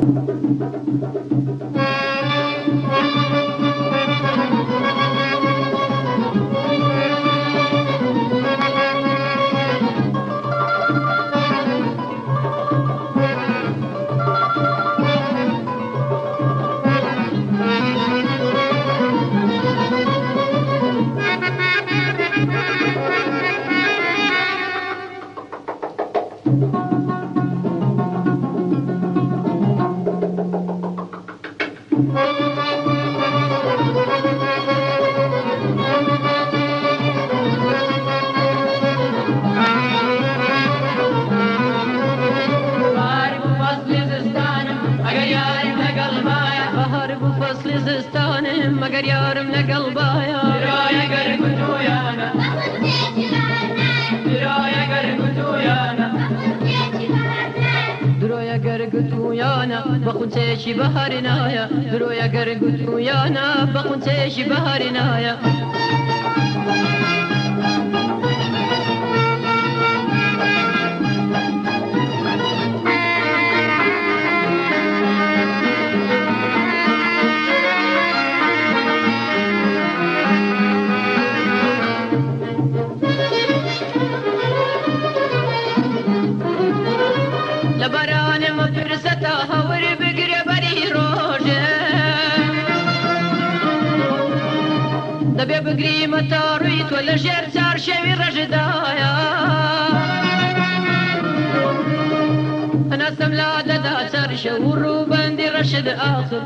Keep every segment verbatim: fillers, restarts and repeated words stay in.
مگر یارم لقلبایا درايا قرقتو يانا درايا قرقتو يانا درايا قرقتو يانا بخون تيشي بهارنايا درايا قرقتو يانا بخون تيشي بهارنايا لبران مفرستا هور بقر بري روجه دبي بقري متارويت ولا جير تار شوي رجدايا انا سملا ددا تار شور بندي رشد اخر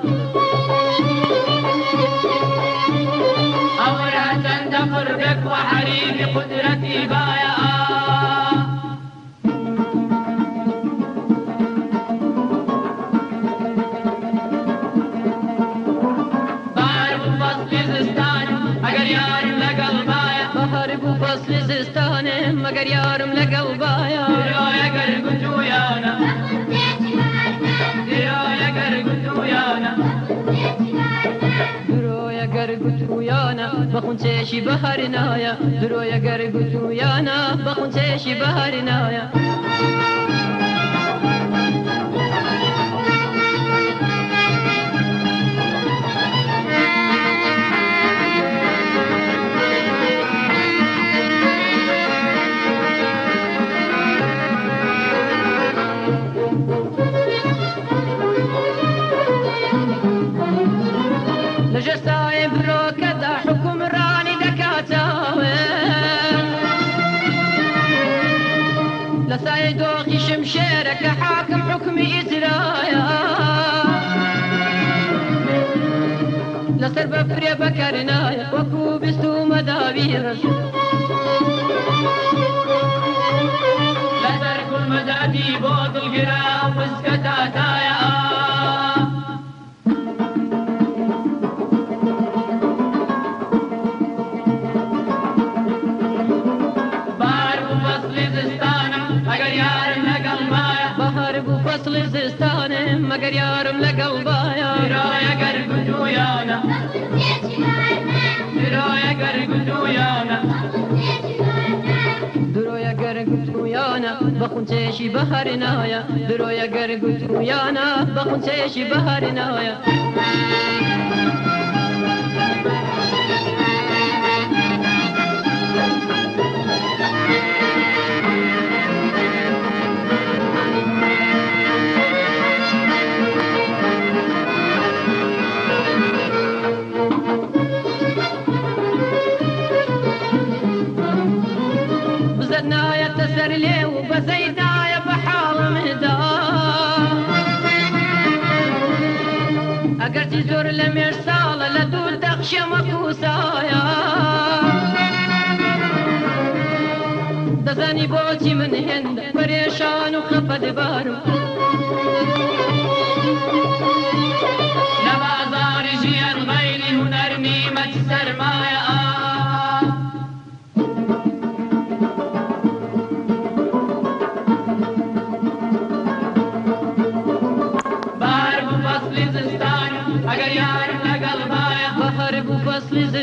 اورا تندفر بك وحريم قدرتي بايا فصل زستان مگر یارم لقلبایا درايا قرقتو يانا درايا قرقتو يانا درايا قرقتو يانا بخون تيشي بهارنايا درايا قرقتو يانا بخون تيشي بهارنايا لجساي بروكدا حكم راني دكاتاوي لساي دوخي شمشيرك حاكم حكمي إجرايا لسر بفري بكرنايا وكو بستو مدابير لسر كل مدادي بوض القراء وسكتاتايا فصل زستان مگر یارم لقلبایا درايا قرقتو يانا درايا قرقتو يانا درايا قرقتو يانا بخون تيشي بهارنايا درايا قرقتو يانا بخون تيشي بهارنايا بزدنايا تسر لي وبزيدايا بحال مهدا اقرتي زور لمرسال لدول دخش مكوسايا دزاني بوتي من هند بريشان وخفد بارو لبازار جيان غيري هنرني متسر مايا فصل